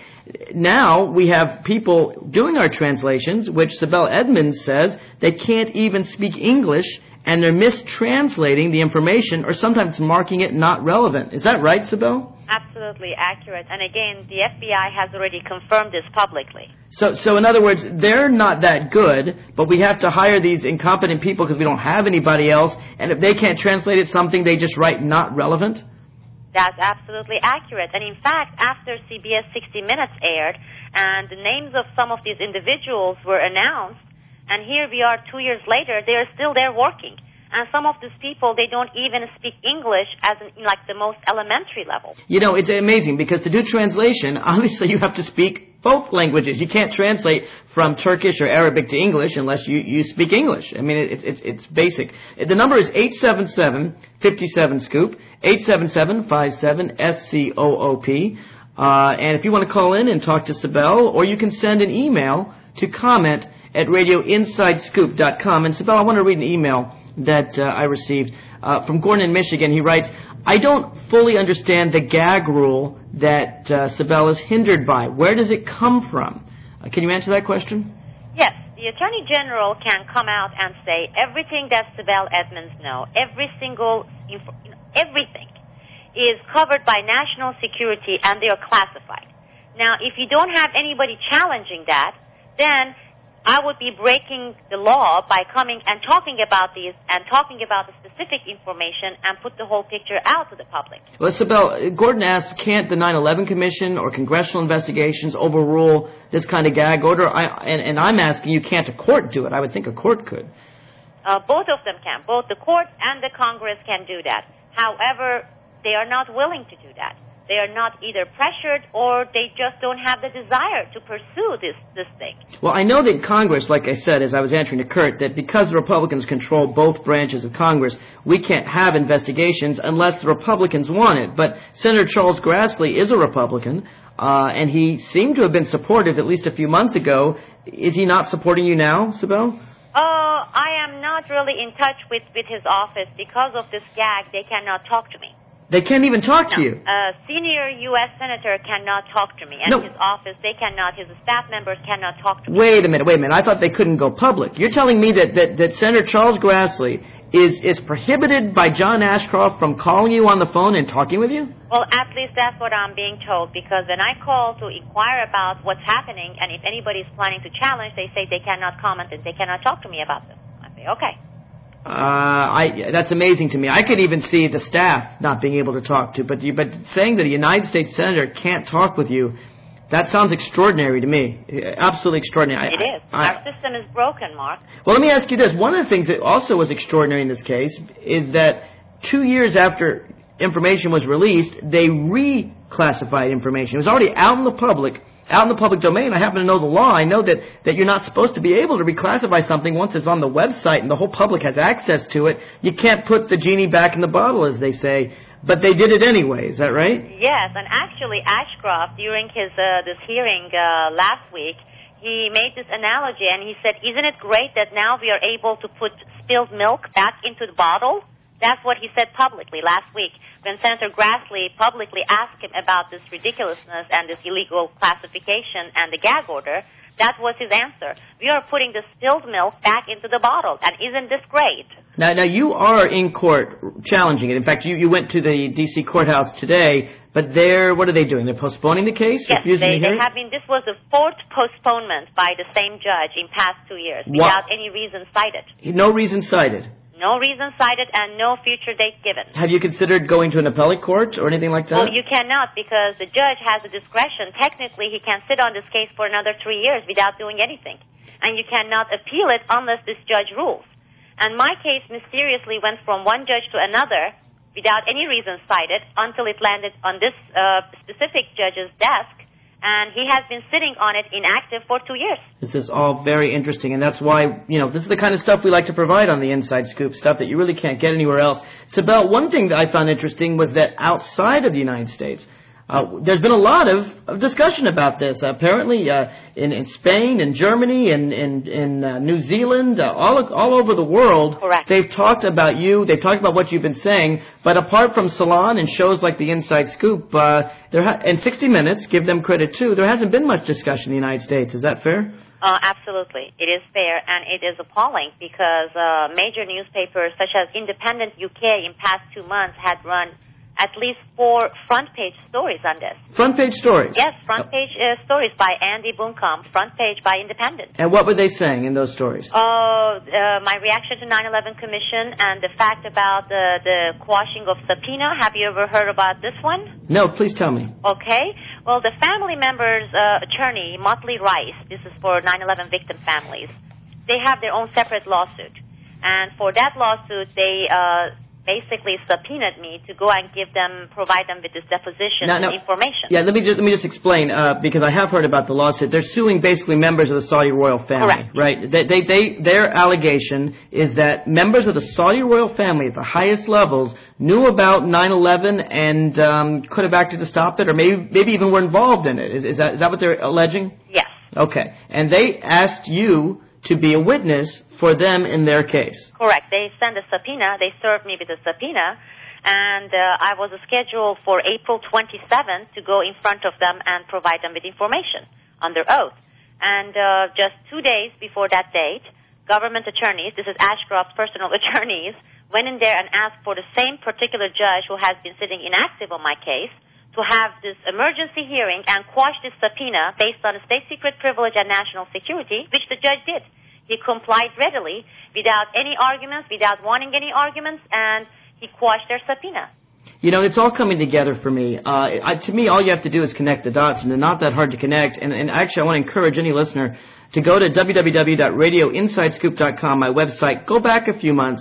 Now we have people doing our translations, which Sibel Edmonds says they can't even speak English, and they're mistranslating the information or sometimes marking it not relevant. Is that right, Sibel? Absolutely accurate. And again, the F B I has already confirmed this publicly. So, so in other words, they're not that good, but we have to hire these incompetent people because we don't have anybody else, and if they can't translate it something, they just write not relevant? That's absolutely accurate. And in fact, after C B S sixty minutes aired and the names of some of these individuals were announced, and here we are two years later, they are still there working. And some of these people, they don't even speak English as in, like the most elementary level. You know, it's amazing because to do translation, obviously you have to speak both languages. You can't translate from Turkish or Arabic to English unless you, you speak English. I mean, it's, it's, it's basic. The number is eight seven seven, five seven, SCOOP, eight seven seven, five seven, S C O O P. Uh, and if you want to call in and talk to Sibel, or you can send an email to comment at radio inside scoop dot com. And Sibel, I want to read an email that uh, I received uh, from Gordon in Michigan. He writes, I don't fully understand the gag rule that uh, Sibel is hindered by. Where does it come from? Uh, can you answer that question? Yes. The Attorney General can come out and say everything that Sibel Edmonds knows, every single, info, everything is covered by national security and they are classified. Now, if you don't have anybody challenging that, then I would be breaking the law by coming and talking about these and talking about the specific information and put the whole picture out to the public. Well, Sibel, Gordon asks, can't the nine eleven Commission or congressional investigations overrule this kind of gag order? I, and, and I'm asking you, can't a court do it? I would think a court could. Uh, both of them can. Both the court and the Congress can do that. However, they are not willing to do that. They are not either pressured or they just don't have the desire to pursue this, this thing. Well, I know that Congress, like I said, as I was answering to Kurt, that because the Republicans control both branches of Congress, we can't have investigations unless the Republicans want it. But Senator Charles Grassley is a Republican, uh, and he seemed to have been supportive at least a few months ago. Is he not supporting you now, Sibel? Uh, I am not really in touch with, with his office. Because of this gag, they cannot talk to me. They can't even talk no. to you. A senior U S senator cannot talk to me. And no. his office, they cannot, his staff members cannot talk to me. Wait a minute, wait a minute. I thought they couldn't go public. You're telling me that, that, that Senator Charles Grassley is, is prohibited by John Ashcroft from calling you on the phone and talking with you? Well, at least that's what I'm being told, because when I call to inquire about what's happening, and if anybody's planning to challenge, they say they cannot comment and they cannot talk to me about this. I say, okay. Uh, I, that's amazing to me. I could even see the staff not being able to talk to, but you, but saying that a United States Senator can't talk with you, that sounds extraordinary to me. Absolutely extraordinary. It I, is. I, Our system is broken, Mark. Well, let me ask you this. One of the things that also was extraordinary in this case is that two years after information was released, they reclassified information. It was already out in the public. Out in the public domain. I happen to know the law. I know that, that you're not supposed to be able to reclassify something once it's on the website and the whole public has access to it. You can't put the genie back in the bottle, as they say. But they did it anyway. Is that right? Yes, and actually Ashcroft, during his uh, this hearing uh, last week, he made this analogy, and he said, isn't it great that now we are able to put spilled milk back into the bottle? That's what he said publicly last week when Senator Grassley publicly asked him about this ridiculousness and this illegal classification and the gag order. That was his answer. We are putting the spilled milk back into the bottle, and isn't this great? Now, now you are in court challenging it. In fact, you, you went to the D C courthouse today, but they're, what are they doing? They're postponing the case? Yes, refusing they, to hear they it? have been, this was the fourth postponement by the same judge in past two years without Wow. any reason cited. No reason cited. No reason cited and no future date given. Have you considered going to an appellate court or anything like that? Well, you cannot, because the judge has the discretion. Technically, he can sit on this case for another three years without doing anything. And you cannot appeal it unless this judge rules. And my case mysteriously went from one judge to another without any reason cited until it landed on this uh, specific judge's desk. And he has been sitting on it inactive for two years. This is all very interesting, and that's why, you know, this is the kind of stuff we like to provide on the Inside Scoop, stuff that you really can't get anywhere else. Sibel, one thing that I found interesting was that outside of the United States, uh, there's been a lot of, of discussion about this. Uh, apparently, uh, in, in Spain, in Germany, in, in, in uh, New Zealand, uh, all all over the world, Correct. They've talked about you, they've talked about what you've been saying, but apart from Salon and shows like the Inside Scoop, uh, there ha- and sixty minutes, give them credit too, there hasn't been much discussion in the United States. Is that fair? Uh, absolutely. It is fair, and it is appalling, because uh, major newspapers such as Independent U K in past two months had run at least four front-page stories on this. Front-page stories? Yes, front-page uh, stories by Andy Buncombe, front-page by Independent. And what were they saying in those stories? Uh, uh, my reaction to nine eleven Commission and the fact about the, the quashing of subpoena. Have you ever heard about this one? No, please tell me. Okay. Well, the family members' uh, attorney, Motley Rice, this is for nine eleven victim families, they have their own separate lawsuit. And for that lawsuit, they uh, basically subpoenaed me to go and give them, provide them with this deposition now, now, information. Yeah, let me just let me just explain, uh, because I have heard about the lawsuit. They're suing basically members of the Saudi royal family, Correct. right? They, they, they, their allegation is that members of the Saudi royal family at the highest levels knew about nine eleven and um, could have acted to stop it, or maybe maybe even were involved in it. Is, is that is that what they're alleging? Yes. Okay, and they asked you to be a witness for them in their case. Correct. They sent a subpoena. They served me with a subpoena, and uh, I was scheduled for April twenty-seventh to go in front of them and provide them with information under oath. And uh, just two days before that date, government attorneys, this is Ashcroft's personal attorneys, went in there and asked for the same particular judge who has been sitting inactive on my case to have this emergency hearing and quash this subpoena based on a state secret privilege and national security, which the judge did. He complied readily without any arguments, without wanting any arguments, and he quashed their subpoena. You know, it's all coming together for me. Uh, I, to me, all you have to do is connect the dots, and they're not that hard to connect. And, and actually, I want to encourage any listener to go to w w w dot radio inside scoop dot com, my website, go back a few months,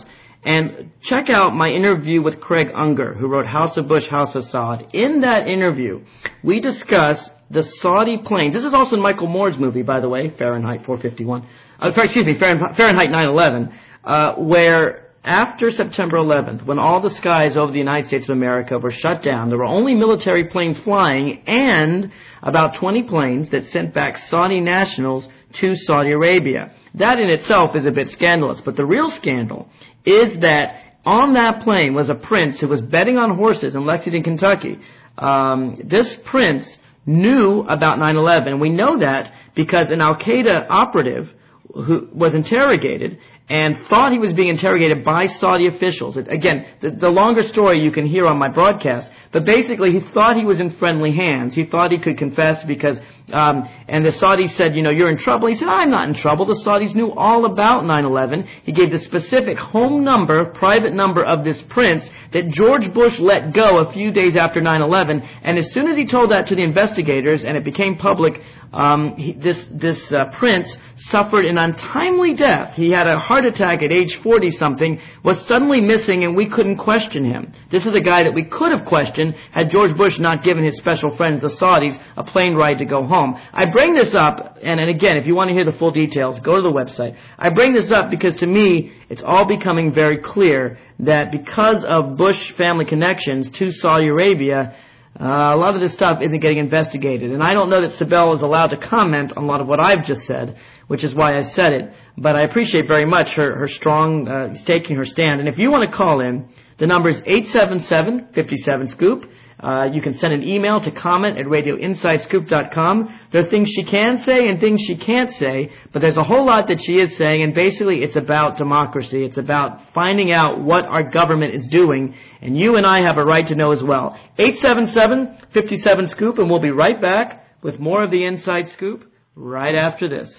And check out my interview with Craig Unger, who wrote House of Bush, House of Saud. In that interview, we discuss the Saudi planes. This is also in Michael Moore's movie, by the way, Fahrenheit four fifty-one. Uh, excuse me, Fahrenheit nine eleven, uh, where after September eleventh, when all the skies over the United States of America were shut down, there were only military planes flying and about twenty planes that sent back Saudi nationals to Saudi Arabia. That in itself is a bit scandalous, but the real scandal is that on that plane was a prince who was betting on horses in Lexington, Kentucky. Um, this prince knew about nine eleven. We know that because an Al-Qaeda operative who was interrogated and thought he was being interrogated by Saudi officials. It, again, the, the longer story you can hear on my broadcast, but basically he thought he was in friendly hands. He thought he could confess because, um, and the Saudis said, you know, you're in trouble. He said, I'm not in trouble. The Saudis knew all about nine eleven. He gave the specific home number, private number of this prince that George Bush let go a few days after nine eleven. And as soon as he told that to the investigators and it became public, um, he, this, this, uh, prince suffered an untimely death. He had a heart attack at age forty-something, was suddenly missing, and we couldn't question him. This is a guy that we could have questioned had George Bush not given his special friends, the Saudis, a plane ride to go home. I bring this up, and, and again, if you want to hear the full details, go to the website. I bring this up because to me, it's all becoming very clear that because of Bush family connections to Saudi Arabia, Uh, a lot of this stuff isn't getting investigated. And I don't know that Sibel is allowed to comment on a lot of what I've just said, which is why I said it. But I appreciate very much her, her strong uh, taking her stand. And if you want to call in, the number is eight seven seven, five seven, scoop. Uh, you can send an email to comment at radio inside scoop dot com. There are things she can say and things she can't say, but there's a whole lot that she is saying, and basically it's about democracy. It's about finding out what our government is doing, and you and I have a right to know as well. eight seven seven, five seven, scoop, and we'll be right back with more of the Inside Scoop right after this.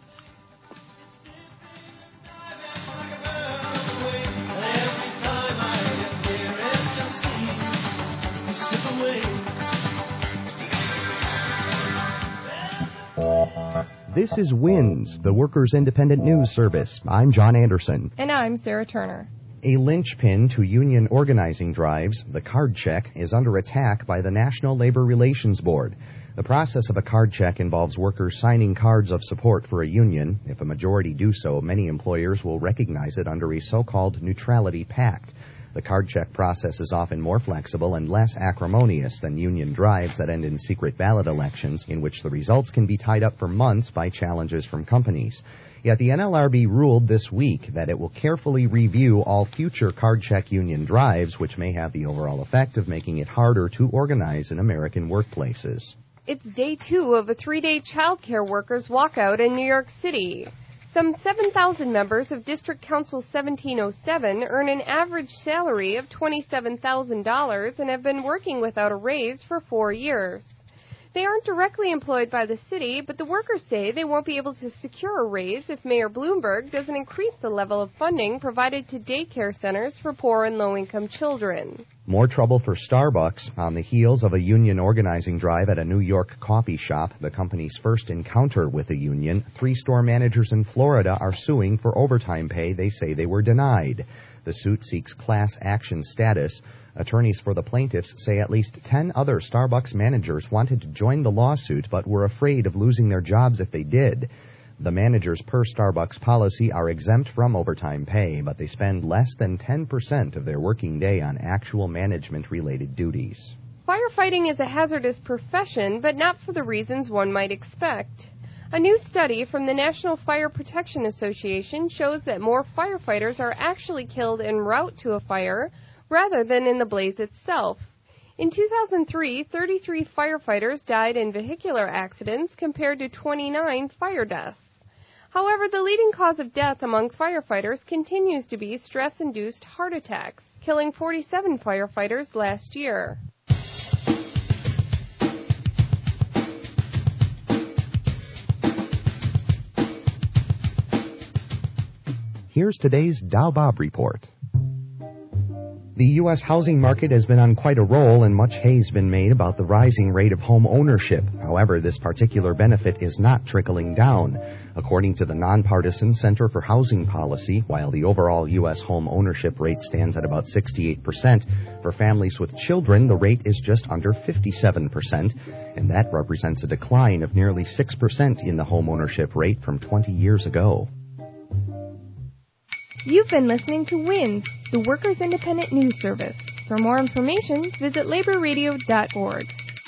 This is WINS, the Workers' Independent News Service. I'm John Anderson. And I'm Sarah Turner. A linchpin to union organizing drives, the card check, is under attack by the National Labor Relations Board. The process of a card check involves workers signing cards of support for a union. If a majority do so, many employers will recognize it under a so-called neutrality pact. The card check process is often more flexible and less acrimonious than union drives that end in secret ballot elections, in which the results can be tied up for months by challenges from companies. Yet the N L R B ruled this week that it will carefully review all future card check union drives, which may have the overall effect of making it harder to organize in American workplaces. It's day two of a three-day child care workers walkout in New York City. Some seven thousand members of District Council seventeen oh seven earn an average salary of twenty-seven thousand dollars and have been working without a raise for four years. They aren't directly employed by the city, but the workers say they won't be able to secure a raise if Mayor Bloomberg doesn't increase the level of funding provided to daycare centers for poor and low-income children. More trouble for Starbucks. On the heels of a union organizing drive at a New York coffee shop, the company's first encounter with a union, three store managers in Florida are suing for overtime pay they say they were denied. The suit seeks class action status. Attorneys for the plaintiffs say at least ten other Starbucks managers wanted to join the lawsuit but were afraid of losing their jobs if they did. The managers per Starbucks policy are exempt from overtime pay, but they spend less than ten percent of their working day on actual management-related duties. Firefighting is a hazardous profession, but not for the reasons one might expect. A new study from the National Fire Protection Association shows that more firefighters are actually killed en route to a fire rather than in the blaze itself. In two thousand three, thirty-three firefighters died in vehicular accidents compared to twenty-nine fire deaths. However, the leading cause of death among firefighters continues to be stress-induced heart attacks, killing forty-seven firefighters last year. Here's today's Dow Bob Report. The U S housing market has been on quite a roll, and much hay has been made about the rising rate of home ownership. However, this particular benefit is not trickling down. According to the nonpartisan Center for Housing Policy, while the overall U S home ownership rate stands at about sixty-eight percent, for families with children, the rate is just under fifty-seven percent, and that represents a decline of nearly six percent in the home ownership rate from twenty years ago. You've been listening to WINS, the Workers' Independent News Service. For more information, visit labor radio dot org.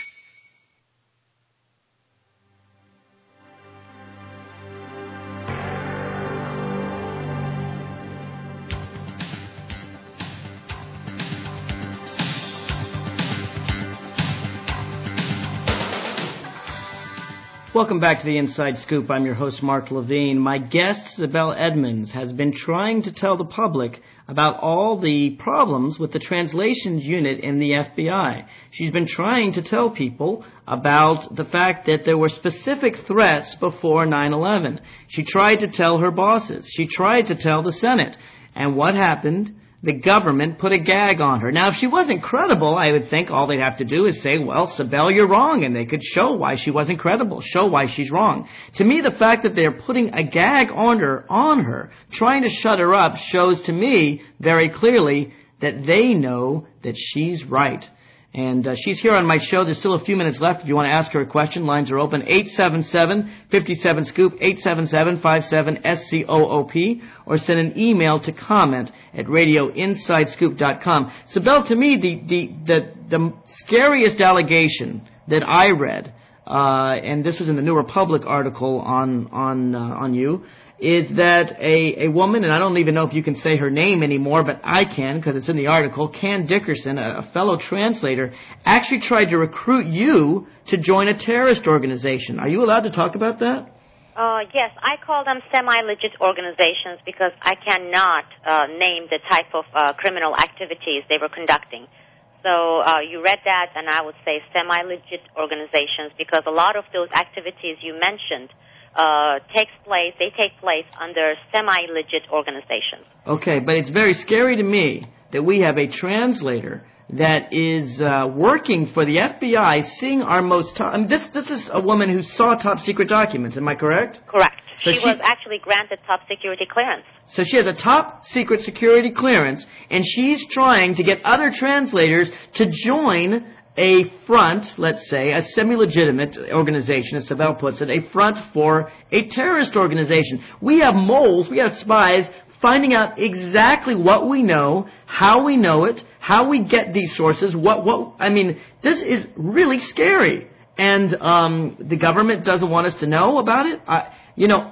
Welcome back to the Inside Scoop. I'm your host, Mark Levine. My guest, Sibel Edmonds, has been trying to tell the public about all the problems with the translations unit in the F B I. She's been trying to tell people about the fact that there were specific threats before nine eleven. She tried to tell her bosses. She tried to tell the Senate. And what happened? The government put a gag on her. Now, if she wasn't credible, I would think all they'd have to do is say, well, Sibel, you're wrong, and they could show why she wasn't credible, show why she's wrong. To me, the fact that they're putting a gag on her, on her, trying to shut her up, shows to me very clearly that they know that she's right. And uh, she's here on my show. There's still a few minutes left. If you want to ask her a question, lines are open. eight seven seven, five seven, SCOOP, eight seven seven, five seven, S C O O P, or send an email to comment at radio inside scoop dot com. Sibel, to me, the, the, the, the scariest allegation that I read, uh, and this was in the New Republic article on, on, uh, on you, is that a, a woman, and I don't even know if you can say her name anymore, but I can because it's in the article, Can Dickerson, a, a fellow translator, actually tried to recruit you to join a terrorist organization. Are you allowed to talk about that? Uh, yes, I call them semi-legit organizations because I cannot uh, name the type of uh, criminal activities they were conducting. So uh, you read that, and I would say semi-legit organizations because a lot of those activities you mentioned Uh, takes place, they take place under semi-legit organizations. Okay, but it's very scary to me that we have a translator that is uh, working for the F B I, seeing our most top... I mean, this, this is a woman who saw top-secret documents, am I correct? Correct. So she, she was actually granted top-security clearance. So she has a top-secret security clearance, and she's trying to get other translators to join a front, let's say, a semi-legitimate organization, as Sibel puts it, a front for a terrorist organization. We have moles, we have spies finding out exactly what we know, how we know it, how we get these sources, what, what, I mean, this is really scary. And, um, the government doesn't want us to know about it. I, you know,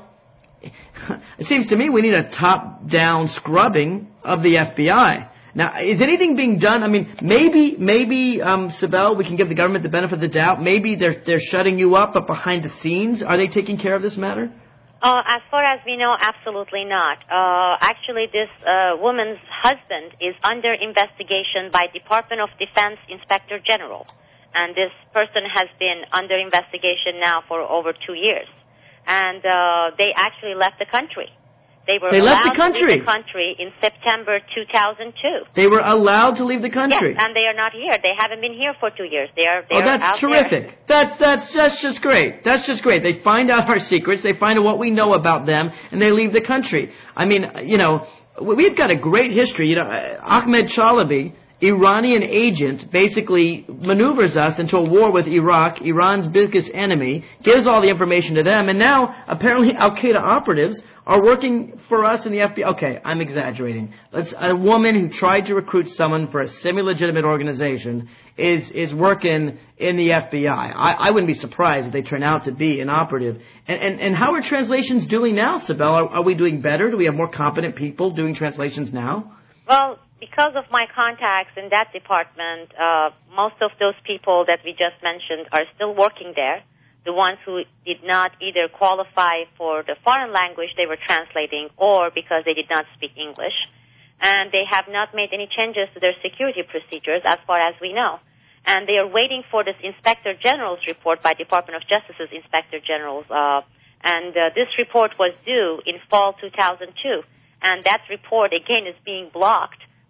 it seems to me we need a top-down scrubbing of the F B I. Now, is anything being done? I mean, maybe, maybe, um, Sibel, we can give the government the benefit of the doubt. Maybe they're they're shutting you up, but behind the scenes, are they taking care of this matter? Uh, as far as we know, absolutely not. Uh, actually, this uh, woman's husband is under investigation by Department of Defense Inspector General, and this person has been under investigation now for over two years, and uh, they actually left the country. They were they allowed left the country. to leave the country in September two thousand two. They were allowed to leave the country. Yes, and they are not here. They haven't been here for two years. They are. They oh, are that's out terrific. There. That's that's that's just great. That's just great. They find out our secrets. They find out what we know about them, and they leave the country. I mean, you know, we've got a great history. You know, Ahmed Chalabi, Iranian agent, basically maneuvers us into a war with Iraq, Iran's biggest enemy, gives all the information to them, and now apparently Al-Qaeda operatives are working for us in the F B I. Okay, I'm exaggerating. Let's, a woman who tried to recruit someone for a semi-legitimate organization is is working in the F B I. I, I wouldn't be surprised if they turn out to be an operative. And, and, and how are translations doing now, Sibel? Are, are we doing better? Do we have more competent people doing translations now? Well, because of my contacts in that department, uh, most of those people that we just mentioned are still working there. The ones who did not either qualify for the foreign language they were translating or because they did not speak English. And they have not made any changes to their security procedures as far as we know. And they are waiting for this Inspector General's report by Department of Justice's Inspector General's. Uh, and uh, this report was due in fall two thousand two. And that report, again, is being blocked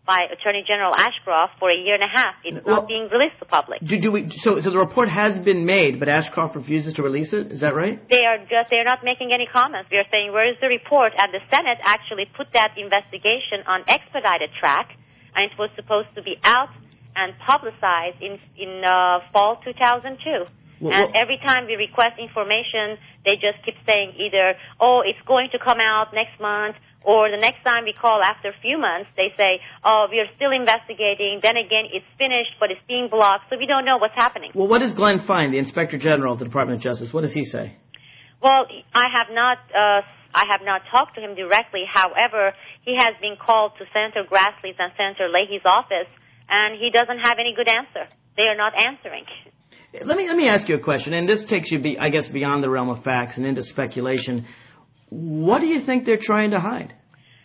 by Attorney General Ashcroft for a year and a half. It's Well, not being released to the public. Do, do we? So, so the report has been made, but Ashcroft refuses to release it. Is that right? They are just, they're not making any comments. We are saying, where is the report? And the Senate actually put that investigation on expedited track, and it was supposed to be out and publicized in, in uh, fall two thousand two. Well, and well, every time we request information, they just keep saying either, oh, it's going to come out next month, or the next time we call after a few months, they say, oh, we are still investigating. Then again, it's finished, but it's being blocked, so we don't know what's happening. well, what does Glenn Fine, the Inspector General of the Department of Justice, what does he say? Well, I have not, uh, I have not talked to him directly. However, he has been called to Senator Grassley's and Senator Leahy's office, and he doesn't have any good answer. They are not answering. Let me let me ask you a question, and this takes you, be, I guess, beyond the realm of facts and into speculation. What do you think they're trying to hide?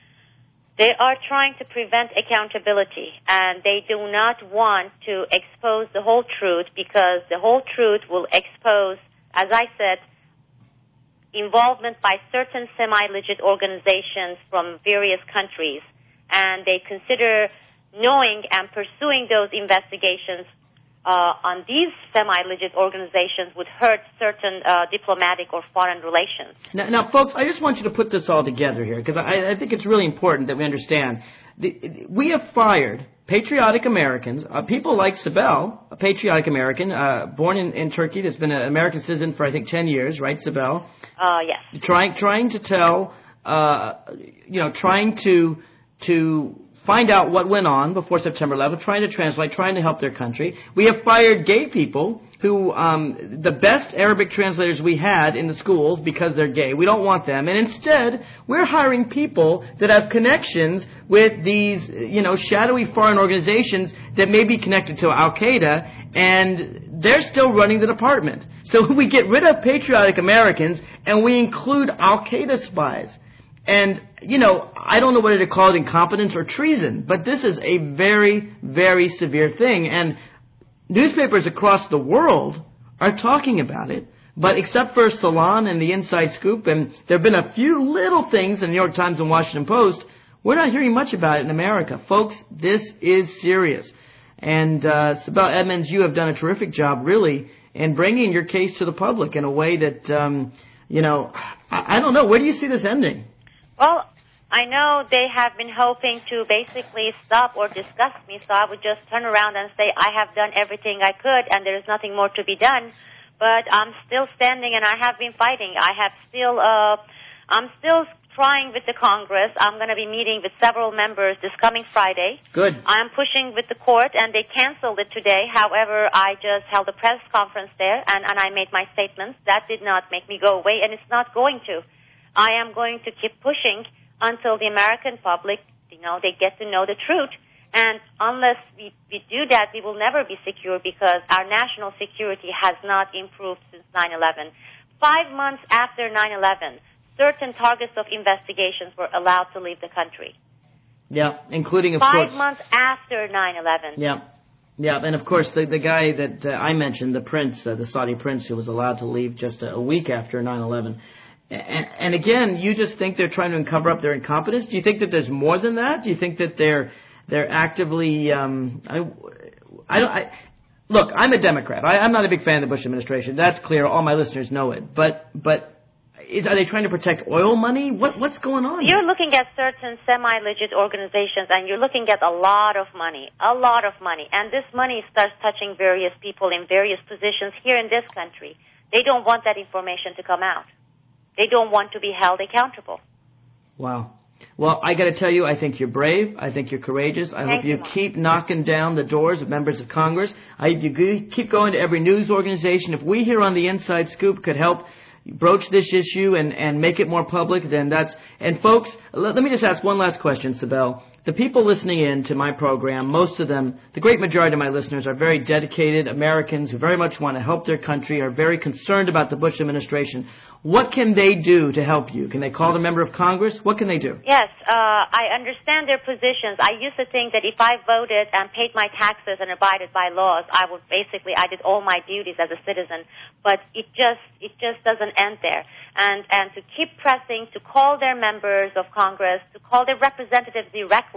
They are trying to prevent accountability, and they do not want to expose the whole truth, because the whole truth will expose, as I said, involvement by certain semi-legit organizations from various countries, and they consider knowing and pursuing those investigations uh, on these semi-legit organizations would hurt certain uh, diplomatic or foreign relations. Now, now, folks, I just want you to put this all together here, because I, I think it's really important that we understand. The, we have fired patriotic Americans, uh, people like Sibel, a patriotic American, uh, born in, in Turkey, that's been an American citizen for, I think, ten years, right, Sibel? Uh, yes. Trying, trying to tell, uh, you know, trying to, to find out what went on before September eleventh, trying to translate, trying to help their country. We have fired gay people who, um, the best Arabic translators we had in the schools because they're gay. We don't want them. And instead, we're hiring people that have connections with these, you know, shadowy foreign organizations that may be connected to Al-Qaeda, and they're still running the department. So we get rid of patriotic Americans, and we include Al-Qaeda spies. And, you know, I don't know whether to call it incompetence or treason, but this is a very, very severe thing. And newspapers across the world are talking about it, but except for Salon and the Inside Scoop, and there have been a few little things in the New York Times and Washington Post, we're not hearing much about it in America. Folks, this is serious. And uh, Sibel Edmonds, you have done a terrific job, really, in bringing your case to the public in a way that, um, you know, I, I don't know. Where do you see this ending? Well, I know they have been hoping to basically stop or disgust me, so I would just turn around and say I have done everything I could and there is nothing more to be done. But I'm still standing and I have been fighting. I have still, uh, I'm still trying with the Congress. I'm going to be meeting with several members this coming Friday. Good. I'm pushing with the court, and they canceled it today. However, I just held a press conference there, and, and I made my statements. That did not make me go away, and it's not going to. I am going to keep pushing until the American public, you know, they get to know the truth. And unless we, we do that, we will never be secure, because our national security has not improved since nine eleven. Five months after nine eleven, certain targets of investigations were allowed to leave the country. Yeah, including, of Five course... Five months after nine eleven. Yeah. Yeah, and of course, the the guy that uh, I mentioned, the prince, uh, the Saudi prince, who was allowed to leave just a, a week after nine eleven. And, and again, you just think they're trying to cover up their incompetence? Do you think that there's more than that? Do you think that they're they're actively? Um, I, I don't. I, look, I'm a Democrat. I, I'm not a big fan of the Bush administration. That's clear. All my listeners know it. But but is, are they trying to protect oil money? What what's going on? You're looking at certain semi-legit organizations, and you're looking at a lot of money, a lot of money, and this money starts touching various people in various positions here in this country. They don't want that information to come out. They don't want to be held accountable. Wow. Well, I got to tell you, I think you're brave. I think you're courageous. I Thank hope you, you keep knocking down the doors of members of Congress. I hope you keep going to every news organization. If we here on the Inside Scoop could help broach this issue and, and make it more public, then that's... And folks, let, let me just ask one last question, Sibel. The people listening in to my program, most of them, the great majority of my listeners are very dedicated Americans who very much want to help their country, are very concerned about the Bush administration. What can they do to help you? Can they call the member of Congress? What can they do? Yes, uh, I understand their positions. I used to think that if I voted and paid my taxes and abided by laws, I would basically, I did all my duties as a citizen. But it just, it just doesn't end there. And, and to keep pressing, to call their members of Congress, to call their representatives directly,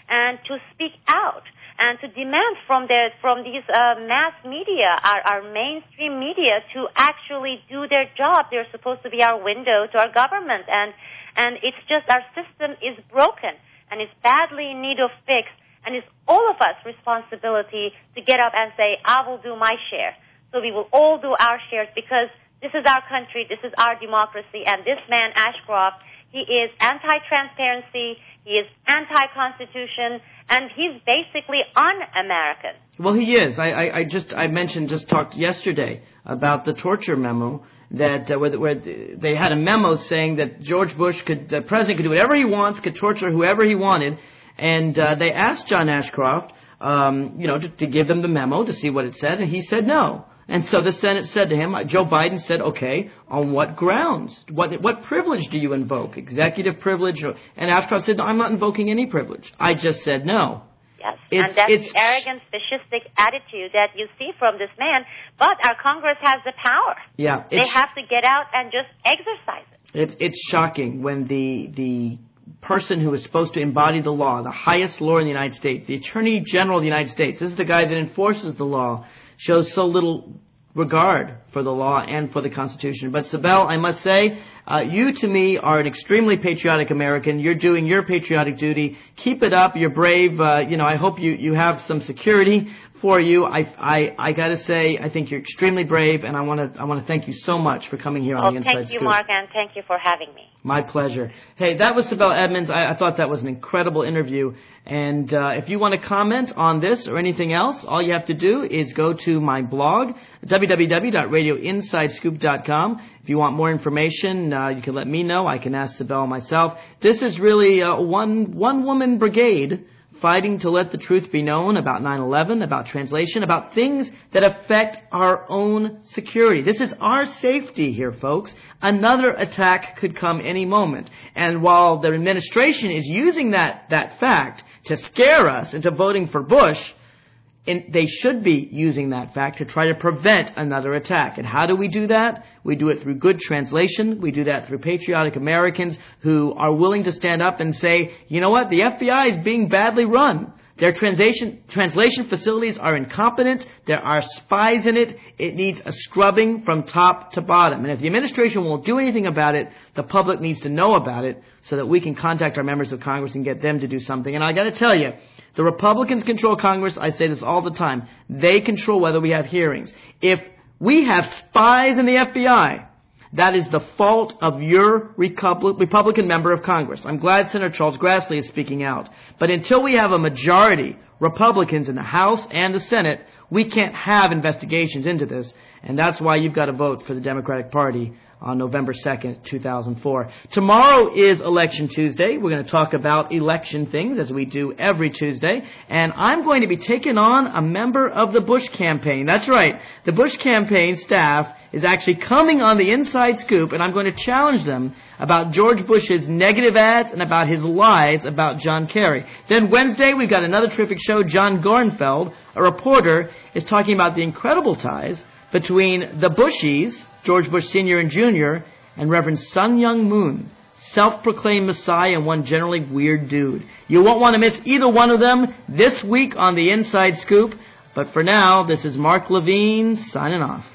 and to speak out and to demand from the from these uh, mass media, our, our mainstream media, to actually do their job. They're supposed to be our window to our government, and and it's just our system is broken and it's badly in need of fix, and it's all of us responsibility to get up and say, I will do my share. So we will all do our shares, because this is our country, this is our democracy, and this man, Ashcroft, he is anti-transparency, he is anti-constitution, and he's basically un-American. Well, he is. I, I, I just I mentioned just talked yesterday about the torture memo that uh, where, where they had a memo saying that George Bush could, the president could do whatever he wants, could torture whoever he wanted, and uh, they asked John Ashcroft, um, you know, to, to give them the memo to see what it said, and he said no. And so the Senate said to him, Joe Biden said, okay, on what grounds? What what privilege do you invoke? Executive privilege? Or, and Ashcroft said, no, I'm not invoking any privilege. I just said no. Yes, it's, and that's it's, the arrogant, fascistic attitude that you see from this man. But our Congress has the power. Yeah, they have to get out and just exercise it. It's it's shocking when the the person who is supposed to embody the law, the highest law in the United States, the Attorney General of the United States, this is the guy that enforces the law, shows so little regard for the law and for the Constitution. But Sibel, I must say, uh, you to me are an extremely patriotic American. You're doing your patriotic duty. Keep it up. You're brave. Uh, you know, I hope you, you have some security for you. I, I, I gotta say, I think you're extremely brave, and I want to I want to thank you so much for coming here on oh, the Inside Scoop. Thank you, Scoop. Mark, and thank you for having me. My pleasure. Hey, that was Sibel Edmonds. I, I thought that was an incredible interview. And uh, if you want to comment on this or anything else, all you have to do is go to my blog, w w w dot radio inside scoop dot com. If you want more information, uh, you can let me know. I can ask Sibel myself. This is really a one, one-woman brigade fighting to let the truth be known about nine eleven, about translation, about things that affect our own security. This is our safety here, folks. Another attack could come any moment. And while the administration is using that, that fact to scare us into voting for Bush, and they should be using that fact to try to prevent another attack. And how do we do that? We do it through good translation. We do that through patriotic Americans who are willing to stand up and say, you know what, the F B I is being badly run. Their translation, translation facilities are incompetent. There are spies in it. It needs a scrubbing from top to bottom. And if the administration won't do anything about it, the public needs to know about it so that we can contact our members of Congress and get them to do something. And I got to tell you, the Republicans control Congress. I say this all the time. They control whether we have hearings. If we have spies in the F B I, that is the fault of your Republican member of Congress. I'm glad Senator Charles Grassley is speaking out. But until we have a majority Republicans in the House and the Senate, we can't have investigations into this. And that's why you've got to vote for the Democratic Party on November second, two thousand four. Tomorrow is Election Tuesday. We're going to talk about election things, as we do every Tuesday. And I'm going to be taking on a member of the Bush campaign. That's right. The Bush campaign staff is actually coming on the Inside Scoop, and I'm going to challenge them about George Bush's negative ads and about his lies about John Kerry. Then Wednesday, we've got another terrific show. John Gorenfeld, a reporter, is talking about the incredible ties between the Bushies, George Bush Senior and Junior, and Reverend Sun Myung Moon, self-proclaimed Messiah and one generally weird dude. You won't want to miss either one of them this week on the Inside Scoop. But for now, this is Mark Levine signing off.